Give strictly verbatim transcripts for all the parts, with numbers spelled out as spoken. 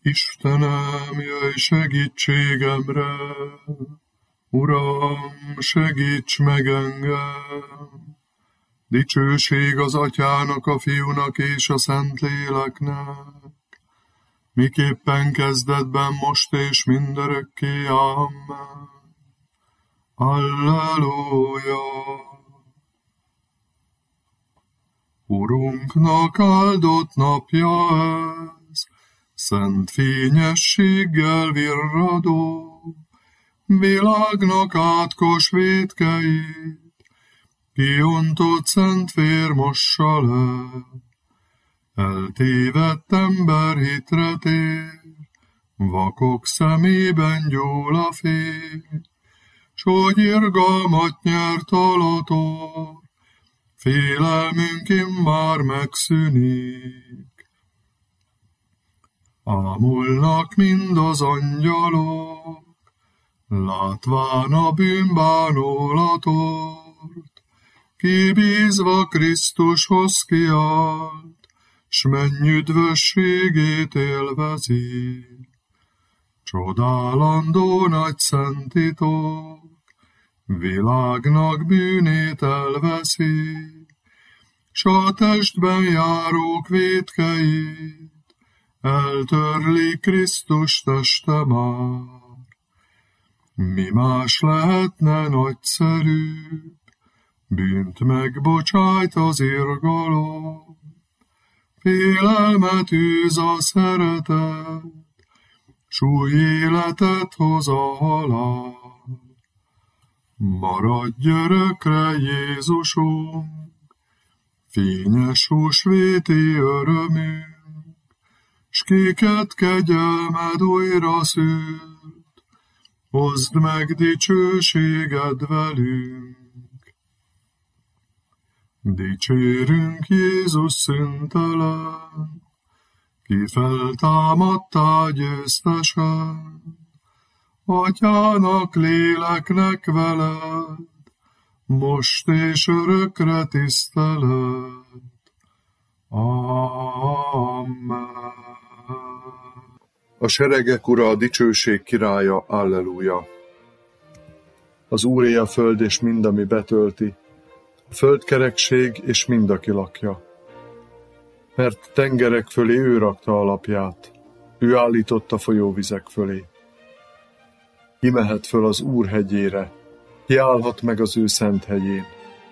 Istenem, jöjj segítségemre, Uram, segíts meg engem! Dicsőség az Atyának, a Fiúnak és a Szentléleknek, miképpen kezdetben, most és mindörökké. Amen. Alleluja! Urunknak áldott napja ez, szent fényességgel virradó, világnak átkos vétkeit, kiontott szent vér mossa le. Eltévedt ember hitre tér, vakok szemében gyúl a fény, s hogy irgalmat nyert alator, félelmünk immár megszűnik. Ámulnak mind az angyalok, látván a bűnbánulatort, kibízva Krisztushoz kiállt, s mennyüdvösségét élvezi. Csodálandó nagy szent titok, világnak bűnét elveszi, s a testben járók vétkeit eltörli Krisztus teste már. Mi más lehetne nagyszerűbb, bűnt megbocsájt az irgalom, félelmet űz a szeretet, s új életet hoz a halál. Maradj örökre, Jézusunk, fényes húsvéti örömünk, s kéket kegyelmed újra szült, hozd meg dicsőséged velünk. Dicsérünk Jézus szüntelen, ki feltámadtál győztesen, Atyának, léleknek veled, most és örökre tisztelet. Amen. A seregek ura, a dicsőség királya, alleluja. Az Úré a föld és mind, ami betölti, a földkerekség és mind, aki lakja. Mert tengerek fölé ő rakta alapját, ő állította folyóvizek fölé. Ki mehet föl az Úr hegyére, ki állhat meg az ő szent hegyén.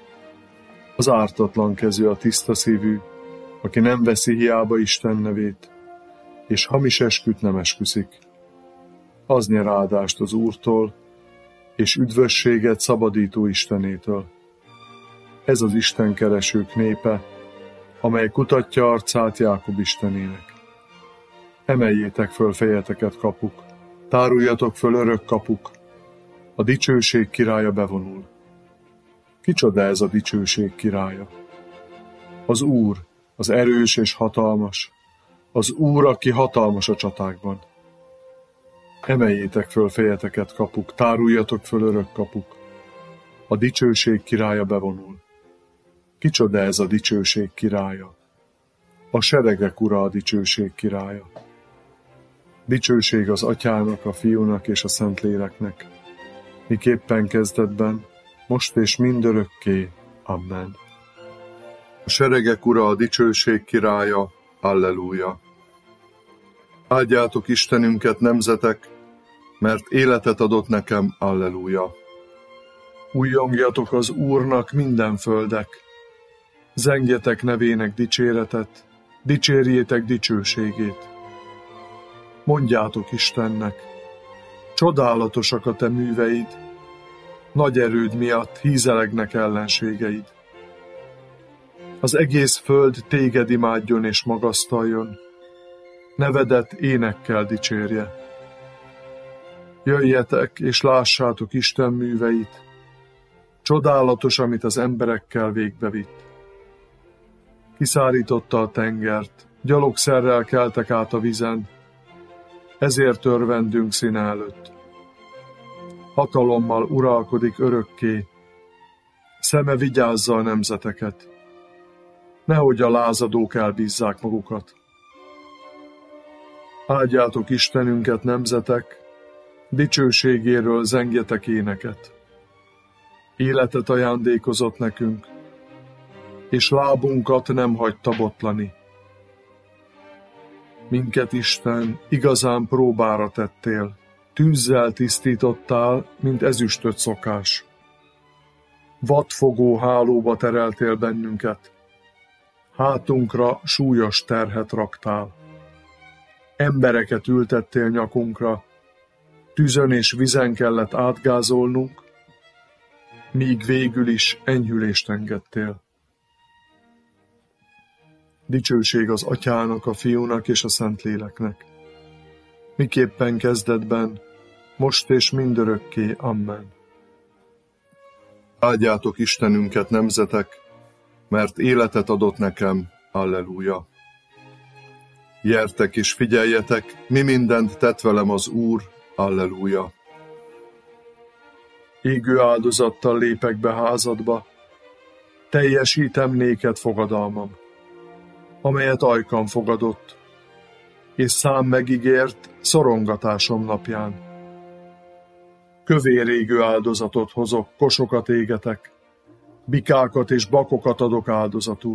Az ártatlan kezű, a tiszta szívű, aki nem veszi hiába Isten nevét, és hamis esküt nem esküszik. Az nyer áldást az Úrtól, és üdvösséget szabadító Istenétől. Ez az Isten keresők népe, amely kutatja arcát Jákob Istenének. Emeljétek föl fejeteket, kapuk, táruljatok föl, örök kapuk, a dicsőség királya bevonul. Kicsoda ez a dicsőség királya? Az Úr, az erős és hatalmas, az Úr, aki hatalmas a csatákban. Emeljétek föl fejeteket, kapuk, táruljatok föl, örök kapuk, a dicsőség királya bevonul. Kicsoda ez a dicsőség királya? A seregek ura, a dicsőség királya. Dicsőség az Atyának, a Fiúnak és a Szentléleknek, miképpen kezdetben, most és mindörökké. Amen. A seregek ura, a dicsőség királya, alleluja. Áldjátok Istenünket, nemzetek, mert életet adott nekem, alleluja. Újjongjatok az Úrnak, minden földek, zengjetek nevének dicséretet, dicsérjétek dicsőségét. Mondjátok Istennek, csodálatosak a te műveid, nagy erőd miatt hízelegnek ellenségeid. Az egész föld téged imádjon és magasztaljon, nevedet énekkel dicsérje. Jöjjetek és lássátok Isten műveit, csodálatos, amit az emberekkel végbevitt. Kiszárította a tengert, gyalogszerrel keltek át a vizen, ezért örvendünk színe előtt. Hatalommal uralkodik örökké, szeme vigyázza a nemzeteket, nehogy a lázadók elbízzák magukat. Áldjátok Istenünket, nemzetek, dicsőségéről zengjetek éneket. Életet ajándékozott nekünk, és lábunkat nem hagyta botlani. Minket, Isten, igazán próbára tettél, tűzzel tisztítottál, mint ezüstöt szokás. Vadfogó hálóba tereltél bennünket, hátunkra súlyos terhet raktál. Embereket ültettél nyakunkra, tűzön és vizen kellett átgázolnunk, míg végül is enyhülést engedtél. Dicsőség az Atyának, a Fiúnak és a Szentléleknek, miképpen kezdetben, most és mindörökké. Amen. Áldjátok Istenünket, nemzetek, mert életet adott nekem. Alleluja. Gyertek és figyeljetek, mi mindent tett velem az Úr. Alleluja. Égő áldozattal lépek be házadba, teljesítem néked fogadalmam, amelyet ajkam fogadott, és szám megígért szorongatásom napján. Kövér égő áldozatot hozok, kosokat égetek, bikákat és bakokat adok áldozatul.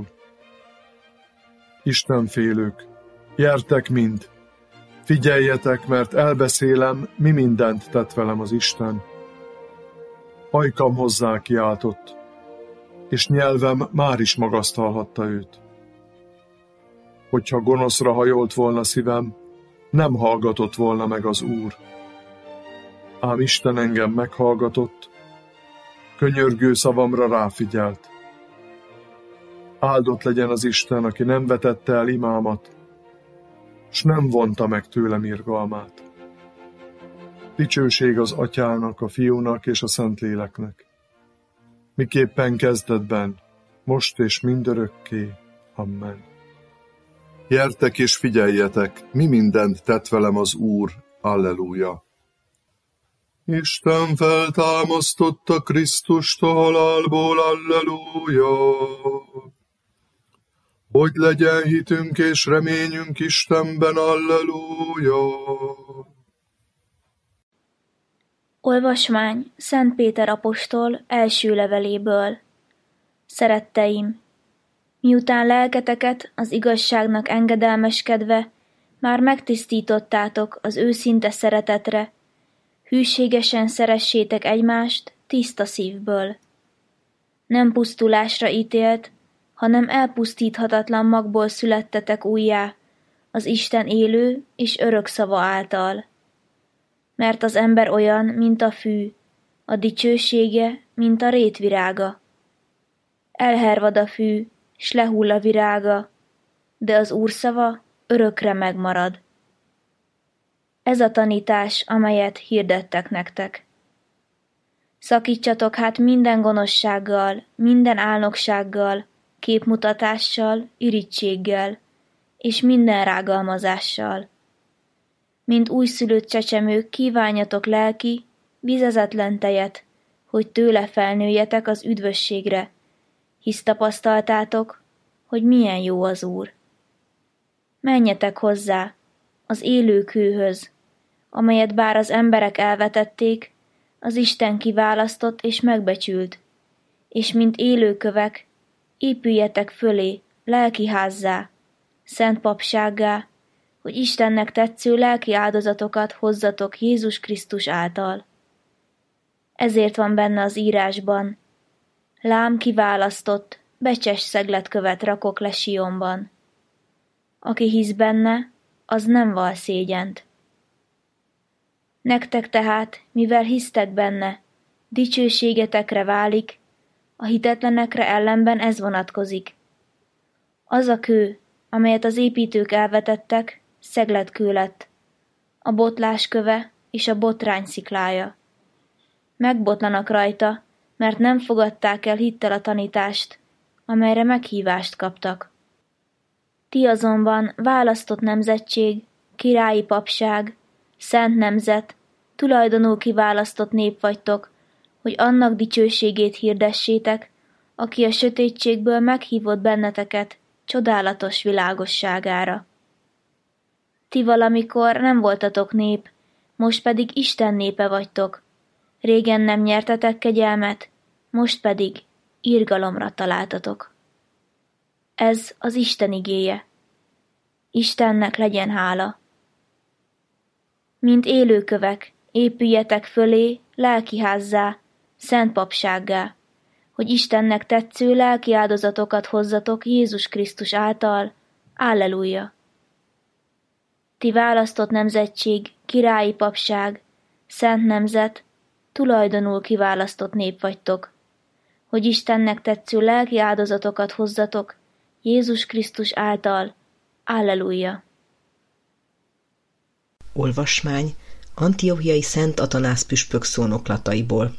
Istenfélők, gyertek mind, figyeljetek, mert elbeszélem, mi mindent tett velem az Isten. Ajkam hozzá kiáltott, és nyelvem már is magasztalhatta őt. Hogyha gonoszra hajolt volna szívem, nem hallgatott volna meg az Úr. Ám Isten engem meghallgatott, könyörgő szavamra ráfigyelt. Áldott legyen az Isten, aki nem vetette el imámat, s nem vonta meg tőlem irgalmát. Dicsőség az Atyának, a Fiúnak és a Szentléleknek, miképpen kezdetben, most és mindörökké. Amen. Gyertek és figyeljetek, mi mindent tett velem az Úr. Alleluja. Isten feltámasztotta Krisztust a halálból. Alleluja. Hogy legyen hitünk és reményünk Istenben. Alleluja. Olvasmány Szent Péter apostol első leveléből. Szeretteim, miután lelketeket az igazságnak engedelmeskedve már megtisztítottátok az őszinte szeretetre, hűségesen szeressétek egymást tiszta szívből. Nem pusztulásra ítélt, hanem elpusztíthatatlan magból születtetek újjá, az Isten élő és örök szava által. Mert az ember olyan, mint a fű, a dicsősége, mint a rétvirága. Elhervad a fű, s lehull a virága, de az Úr szava örökre megmarad. Ez a tanítás, amelyet hirdettek nektek. Szakítsatok hát minden gonoszsággal, minden álnoksággal, képmutatással, irítséggel, és minden rágalmazással. Mint újszülött csecsemők kívánjatok lelki, vizezetlen tejet, hogy tőle felnőjetek az üdvösségre, hisz tapasztaltátok, hogy milyen jó az Úr. Menjetek hozzá, az élő kőhöz, amelyet bár az emberek elvetették, az Isten kiválasztott és megbecsült, és mint élőkövek, épüljetek fölé, lelki házzá, szent papsággá, hogy Istennek tetsző lelki áldozatokat hozzatok Jézus Krisztus által. Ezért van benne az írásban: lám kiválasztott, becses szegletkövet rakok le Sionban. Aki hisz benne, az nem val szégyent. Nektek tehát, mivel hisztek benne, dicsőségetekre válik, a hitetlenekre ellenben ez vonatkozik. Az a kő, amelyet az építők elvetettek, szegletkő lett, a botlás köve és a botrány sziklája. Megbotlanak rajta, mert nem fogadták el hittel a tanítást, amelyre meghívást kaptak. Ti azonban választott nemzetség, királyi papság, szent nemzet, tulajdonul kiválasztott nép vagytok, hogy annak dicsőségét hirdessétek, aki a sötétségből meghívott benneteket csodálatos világosságára. Ti valamikor nem voltatok nép, most pedig Isten népe vagytok. Régen nem nyertetek kegyelmet, most pedig irgalomra találtatok. Ez az Isten igéje. Istennek legyen hála. Mint élőkövek, épüljetek fölé lelkiházzá, szent papsággá, hogy Istennek tetsző lelki áldozatokat hozzatok Jézus Krisztus által. Alleluja! Ti választott nemzetség, királyi papság, szent nemzet, tulajdonul kiválasztott nép vagytok, hogy Istennek tetsző lelki áldozatokat hozzatok Jézus Krisztus által. Alleluja! Olvasmány Antiochiai Szent Atanász püspök szónoklataiból.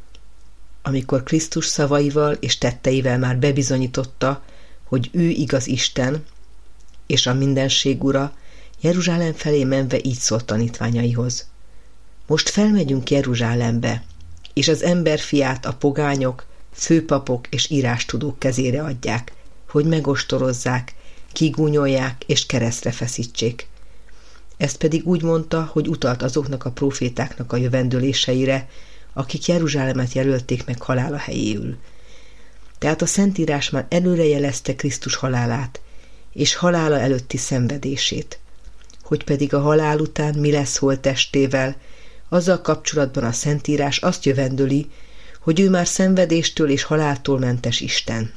Amikor Krisztus szavaival és tetteivel már bebizonyította, hogy ő igaz Isten, és a mindenség ura, Jeruzsálem felé menve így szólt tanítványaihoz. Most felmegyünk Jeruzsálembe, és az emberfiát a pogányok, főpapok és írástudók kezére adják, hogy megostorozzák, kigúnyolják és keresztre feszítsék. Ezt pedig úgy mondta, hogy utalt azoknak a prófétáknak a jövendőléseire, akik Jeruzsálemet jelölték meg halála helyéül. Tehát a Szentírás már előre jelezte Krisztus halálát, és halála előtti szenvedését. Hogy pedig a halál után mi lesz holttestével, azzal kapcsolatban a Szentírás azt jövendöli, hogy ő már szenvedéstől és haláltól mentes Isten.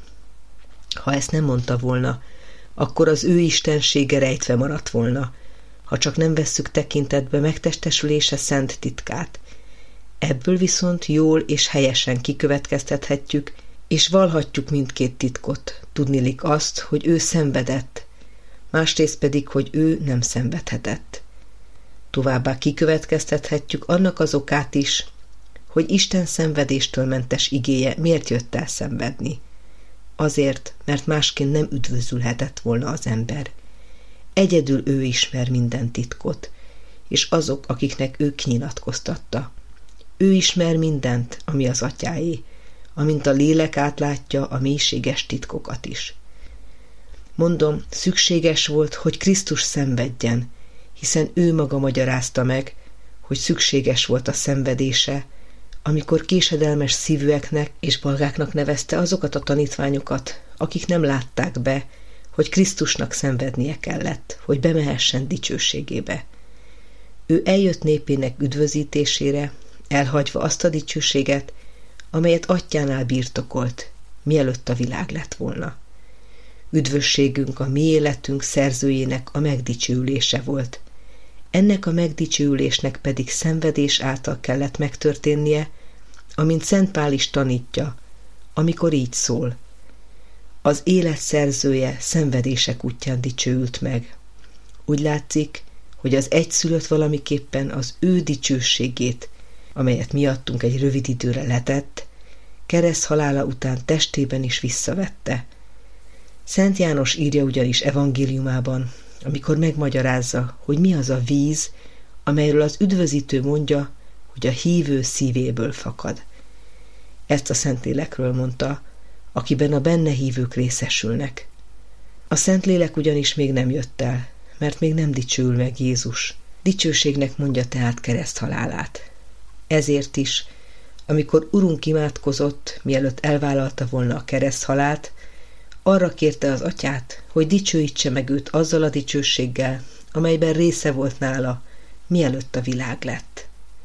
Ha ezt nem mondta volna, akkor az ő istensége rejtve maradt volna, ha csak nem vesszük tekintetbe megtestesülése szent titkát. Ebből viszont jól és helyesen kikövetkeztethetjük, és vallhatjuk mindkét titkot, tudniillik azt, hogy ő szenvedett, másrészt pedig, hogy ő nem szenvedhetett. Továbbá kikövetkeztethetjük annak az okát is, hogy Isten szenvedéstől mentes igéje miért jött el szenvedni. Azért, mert másként nem üdvözülhetett volna az ember. Egyedül ő ismer minden titkot, és azok, akiknek ő kinyilatkoztatta. Ő ismer mindent, ami az atyáé, amint a lélek átlátja a mélységes titkokat is. Mondom, szükséges volt, hogy Krisztus szenvedjen, hiszen ő maga magyarázta meg, hogy szükséges volt a szenvedése, amikor késedelmes szívűeknek és balgáknak nevezte azokat a tanítványokat, akik nem látták be, hogy Krisztusnak szenvednie kellett, hogy bemehessen dicsőségébe. Ő eljött népének üdvözítésére, elhagyva azt a dicsőséget, amelyet atyánál birtokolt, mielőtt a világ lett volna. Üdvösségünk a mi életünk szerzőjének a megdicsőülése volt. Ennek a megdicsőülésnek pedig szenvedés által kellett megtörténnie, amint Szent Pál is tanítja, amikor így szól. Az élet szerzője szenvedések útján dicsőült meg. Úgy látszik, hogy az egyszülött valamiképpen az ő dicsőségét, amelyet miattunk egy rövid időre letett, kereszt halála után testében is visszavette. Szent János írja ugyanis evangéliumában, amikor megmagyarázza, hogy mi az a víz, amelyről az üdvözítő mondja, hogy a hívő szívéből fakad. Ezt a Szentlélekről mondta, akiben a benne hívők részesülnek. A Szentlélek ugyanis még nem jött el, mert még nem dicsőül meg Jézus. Dicsőségnek mondja tehát kereszthalálát. Ezért is, amikor Urunk imádkozott, mielőtt elvállalta volna a kereszthalált, arra kérte az atyát, hogy dicsőítse meg őt azzal a dicsőséggel, amelyben része volt nála, mielőtt a világ lett.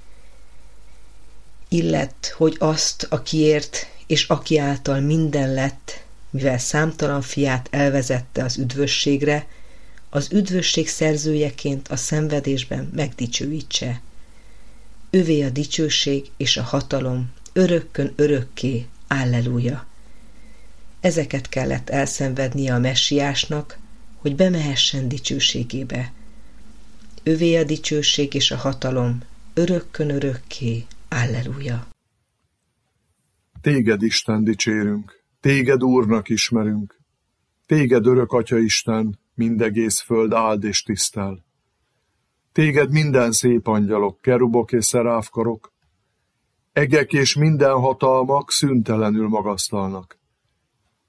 Illett, hogy azt, akiért és aki által minden lett, mivel számtalan fiát elvezette az üdvösségre, az üdvösség szerzőjeként a szenvedésben megdicsőítse. Övé a dicsőség és a hatalom, örökkön örökké, Alleluja! Ezeket kellett elszenvednie a messiásnak, hogy bemehessen dicsőségébe. Övé a dicsőség és a hatalom, örökkön örökké, Alleluja! Téged, Isten, dicsérünk, téged Úrnak ismerünk, téged örök Atya Isten, mindegész föld áld és tisztel. Téged minden szép angyalok, kerubok és szeráfkarok, egek és minden hatalmak szüntelenül magasztalnak.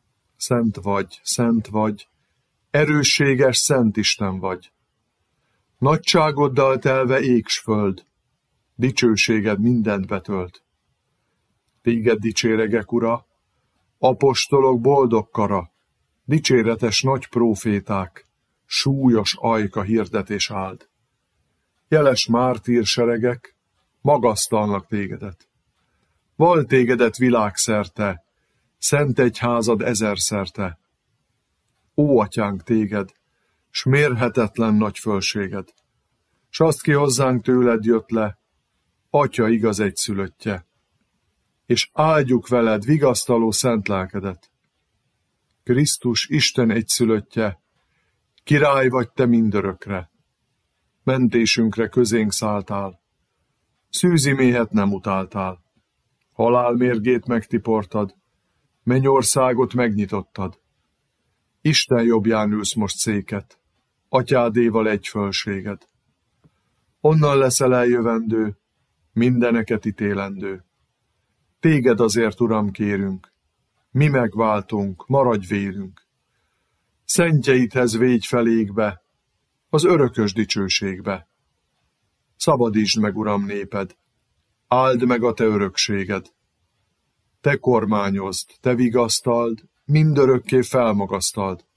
Szent vagy, szent vagy, erősséges, szent Isten vagy. Nagyságoddal telve ég s föld, dicsőséged mindent betölt. Téged dicséregek, Ura, apostolok boldog kara, dicséretes nagy próféták, súlyos ajka hirdetés áld. Jeles mártír seregek, magasztalnak tégedet. Val tégedet világszerte, szent egyházad ezerszerte. Ó, atyánk, téged, s mérhetetlen nagy fölséged, s azt ki hozzánk tőled jött le, Atya igaz egyszülöttje, és áldjuk veled vigasztaló szent lelkedet. Krisztus Isten egyszülöttje, király vagy te mindörökre, mentésünkre közénk szálltál, szűzi méhet nem utáltál, halál mérgét megtiportad, mennyországot megnyitottad. Isten jobbján ülsz most széket, atyádéval egy fölséged. Onnan leszel eljövendő, mindeneket ítélendő. Téged azért, Uram, kérünk, mi megváltunk, maradj vérünk. Szentjeidhez végy felégbe, az örökös dicsőségbe. Szabadítsd meg, Uram, néped, áld meg a te örökséged. Te kormányozd, te vigasztald, mindörökké felmagasztald.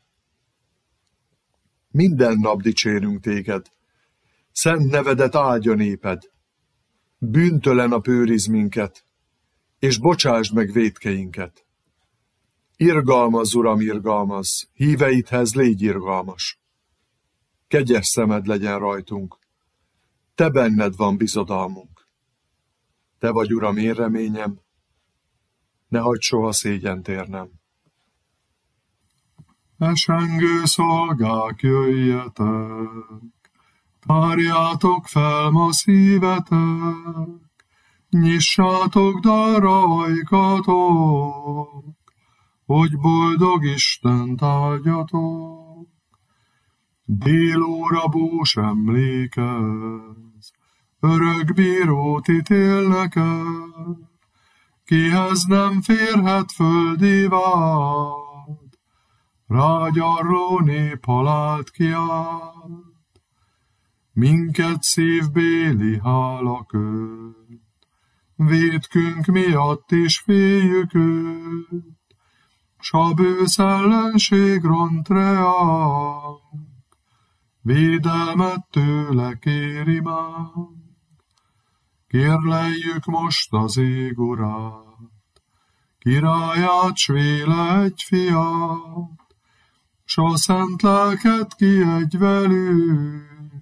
Minden nap dicsérünk téged, szent nevedet áldja néped. Bűntelen a őriz minket, és bocsásd meg vétkeinket. Irgalmazz, Uram, irgalmazz, híveidhez légy irgalmas. Kegyes szemed legyen rajtunk, te benned van bizodalmunk. Te vagy, Uram, én reményem, ne hagyd soha szégyent érnem. Esengő szolgák, jöjjetek, tárjátok fel ma szívetek, nyissátok darra ajkatok, hogy boldog Istent áldjatok. Délóra bús emlékez, örök bírót ítél neked, kihez nem férhet földi vád, rágyarló nép halált kiált. Minket szívbéli hála köt, vétkünk miatt is féljük őt, s a bősz ellenség ront reánk, védelmet tőle kéri már. Kérleljük most az ég urát, királyát, s véle egy fiát, s a szent lelket kiadj velünk,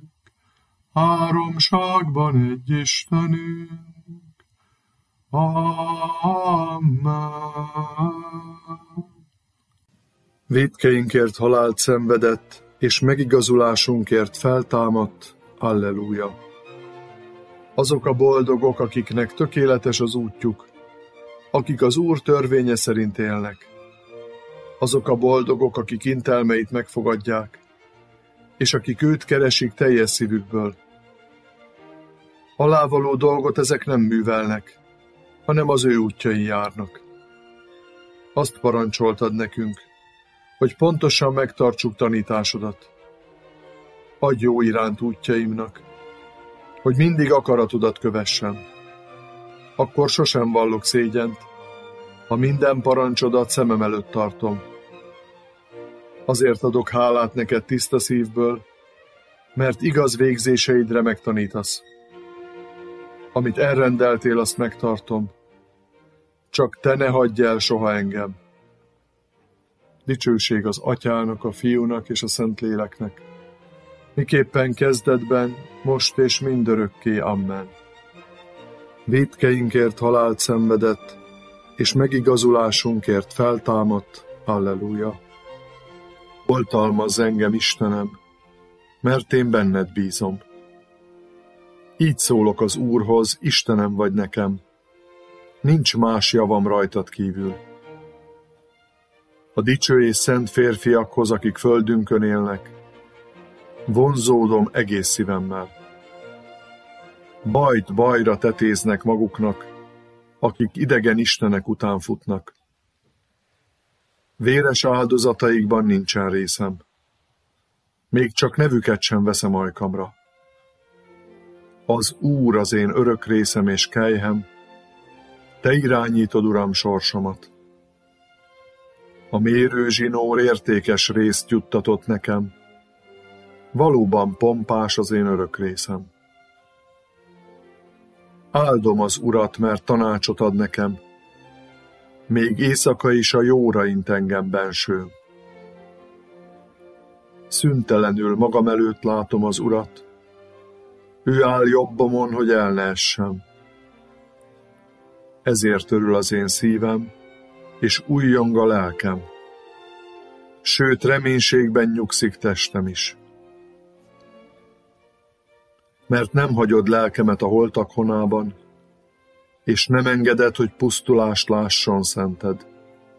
háromságban egy Istenünk. Amen. Vétkeinkért halált szenvedett, és megigazulásunkért feltámadt. Alleluja. Azok a boldogok, akiknek tökéletes az útjuk, akik az Úr törvénye szerint élnek. Azok a boldogok, akik intelmeit megfogadják, és akik őt keresik teljes szívükből. Alávaló dolgot ezek nem művelnek, hanem az ő útjain járnak. Azt parancsoltad nekünk, hogy pontosan megtartsuk tanításodat. Adj jó iránt útjaimnak, hogy mindig akaratodat kövessem. Akkor sosem vallok szégyent, ha minden parancsodat szemem előtt tartom. Azért adok hálát neked tiszta szívből, mert igaz végzéseidre megtanítasz. Amit elrendeltél, azt megtartom. Csak te ne hagyj el soha engem. Dicsőség az Atyának, a Fiúnak és a Szentléleknek, miképpen kezdetben, most és mindörökké. Amen. Vétkeinkért halált szenvedett, és megigazulásunkért feltámadt. Alleluja. Oltalmazz engem, Istenem, mert én benned bízom. Így szólok az Úrhoz, Istenem vagy nekem, nincs más javam rajtad kívül. A dicső és szent férfiakhoz, akik földünkön élnek, vonzódom egész szívemmel. Bajt bajra tetéznek maguknak, akik idegen istenek után futnak. Véres áldozataikban nincsen részem. Még csak nevüket sem veszem ajkamra. Az Úr az én örök részem és kelyhem, te irányítod, Uram, sorsomat. A mérőzsinór értékes részt juttatott nekem, valóban pompás az én örök részem. Áldom az Urat, mert tanácsot ad nekem, még éjszaka is a jóra int engem benső. Szüntelenül magam előtt látom az Urat, ő áll jobbomon, hogy el ne essem. Ezért örül az én szívem, és újjong a lelkem. Sőt, reménységben nyugszik testem is. Mert nem hagyod lelkemet a holtak honában, és nem engeded, hogy pusztulást lásson szented.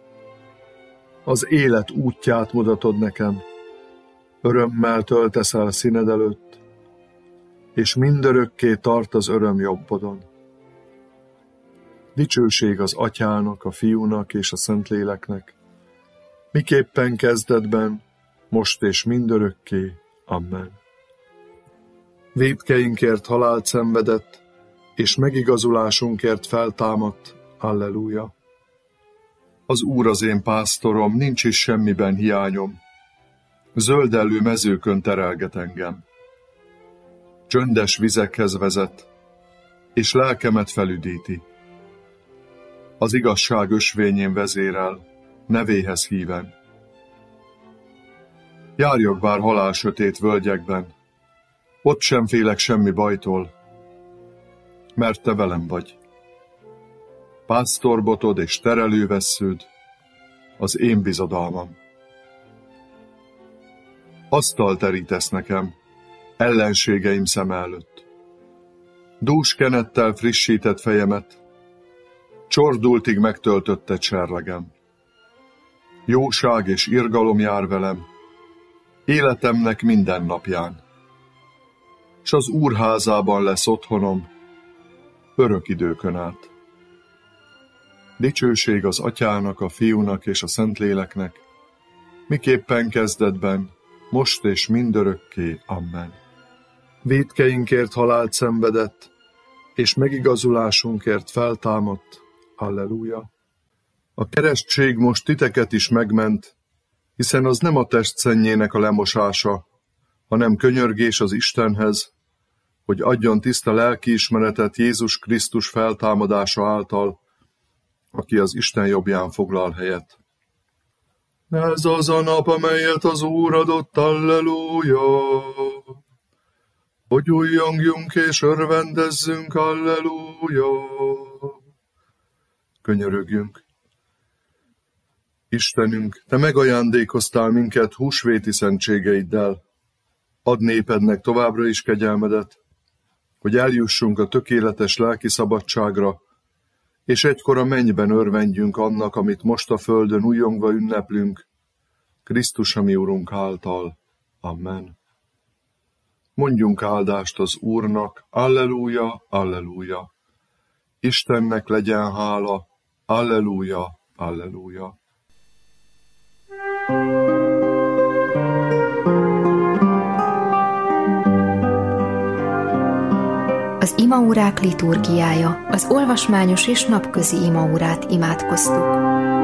Az élet útját mutatod nekem, örömmel töltesz el színed előtt, és mindörökké tart az öröm jobbodon. Dicsőség az Atyának, a Fiúnak és a Szentléleknek, miképpen kezdetben, most és mindörökké. Amen. Vétkeinkért halált szenvedett, és megigazulásunkért feltámadt. Alleluja. Az Úr az én pásztorom, nincs is semmiben hiányom. Zöldellő mezőkön terelget engem. Csöndes vizekhez vezet, és lelkemet felüdíti. Az igazság ösvényén vezérel, nevéhez híven. Járjak bár halál sötét völgyekben, ott sem félek semmi bajtól, mert te velem vagy. Pásztorbotod és terelővessződ, az én bizodalmam. Asztalt terítesz nekem, ellenségeim szem előtt. Dús kenettel frissített fejemet, csordultig megtöltötte cserlegem. Jóság és irgalom jár velem, életemnek minden napján. S az Úr házában lesz otthonom, örök időkön át. Dicsőség az Atyának, a Fiúnak és a Szentléleknek, miképpen kezdetben, most és mindörökké. Amen. Vétkeinkért halált szenvedett, és megigazulásunkért feltámadt. Alleluja. A keresztség most titeket is megment, hiszen az nem a test szennyének a lemosása, hanem könyörgés az Istenhez, hogy adjon tiszta lelkiismeretet Jézus Krisztus feltámadása által, aki az Isten jobbján foglal helyet. Ez az a nap, amelyet az Úr adott, alleluja! Hogy újjongjunk és örvendezzünk, alleluja! Könyörögjünk! Istenünk, te megajándékoztál minket húsvéti szentségeiddel. Add népednek továbbra is kegyelmedet, hogy eljussunk a tökéletes lelki szabadságra, és egykor a mennyben örvendjünk annak, amit most a földön újjongva ünneplünk, Krisztus a mi Urunk által. Amen. Mondjunk áldást az Úrnak, alleluja, alleluja. Istennek legyen hála, alleluja, alleluja. Az imaórák liturgiája, az olvasmányos és napközi imaórát imádkoztuk.